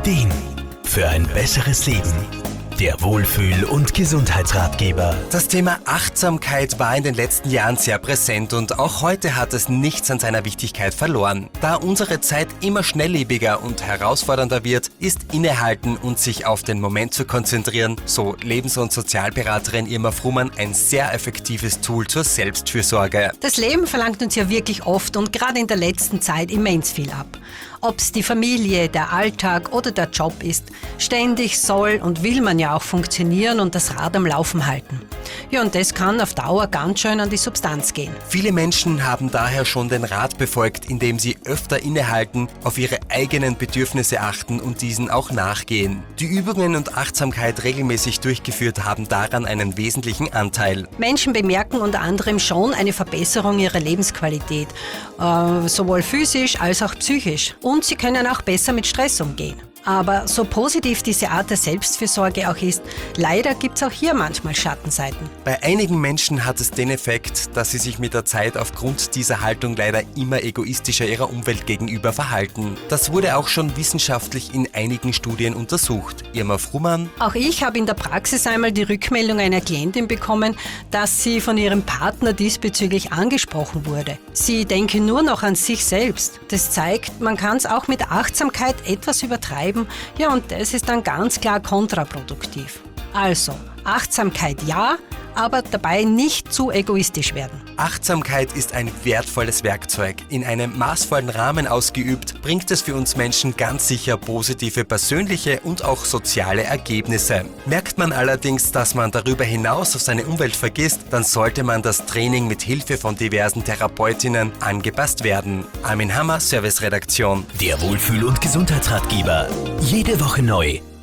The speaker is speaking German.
Ideen für ein besseres Leben. Der Wohlfühl- und Gesundheitsratgeber. Das Thema Achtsamkeit war in den letzten Jahren sehr präsent und auch heute hat es nichts an seiner Wichtigkeit verloren. Da unsere Zeit immer schnelllebiger und herausfordernder wird, ist Innehalten und sich auf den Moment zu konzentrieren, so Lebens- und Sozialberaterin Irma Frumann, ein sehr effektives Tool zur Selbstfürsorge. Das Leben verlangt uns ja wirklich oft und gerade in der letzten Zeit immens viel ab. Ob's die Familie, der Alltag oder der Job ist, ständig soll und will man ja auch funktionieren und das Rad am Laufen halten. Ja, und das kann auf Dauer ganz schön an die Substanz gehen. Viele Menschen haben daher schon den Rat befolgt, indem sie öfter innehalten, auf ihre eigenen Bedürfnisse achten und diesen auch nachgehen. Die Übungen und Achtsamkeit regelmäßig durchgeführt haben daran einen wesentlichen Anteil. Menschen bemerken unter anderem schon eine Verbesserung ihrer Lebensqualität, sowohl physisch als auch psychisch. Und sie können auch besser mit Stress umgehen. Aber so positiv diese Art der Selbstfürsorge auch ist, leider gibt es auch hier manchmal Schattenseiten. Bei einigen Menschen hat es den Effekt, dass sie sich mit der Zeit aufgrund dieser Haltung leider immer egoistischer ihrer Umwelt gegenüber verhalten. Das wurde auch schon wissenschaftlich in einigen Studien untersucht. Irma Frumann: Auch ich habe in der Praxis einmal die Rückmeldung einer Klientin bekommen, dass sie von ihrem Partner diesbezüglich angesprochen wurde. Sie denke nur noch an sich selbst. Das zeigt, man kann es auch mit Achtsamkeit etwas übertreiben. Ja, und das ist dann ganz klar kontraproduktiv. Also, Achtsamkeit ja, aber dabei nicht zu egoistisch werden. Achtsamkeit ist ein wertvolles Werkzeug. In einem maßvollen Rahmen ausgeübt, bringt es für uns Menschen ganz sicher positive persönliche und auch soziale Ergebnisse. Merkt man allerdings, dass man darüber hinaus auf seine Umwelt vergisst, dann sollte man das Training mit Hilfe von diversen Therapeutinnen angepasst werden. Armin Hammer, Serviceredaktion. Der Wohlfühl- und Gesundheitsratgeber. Jede Woche neu.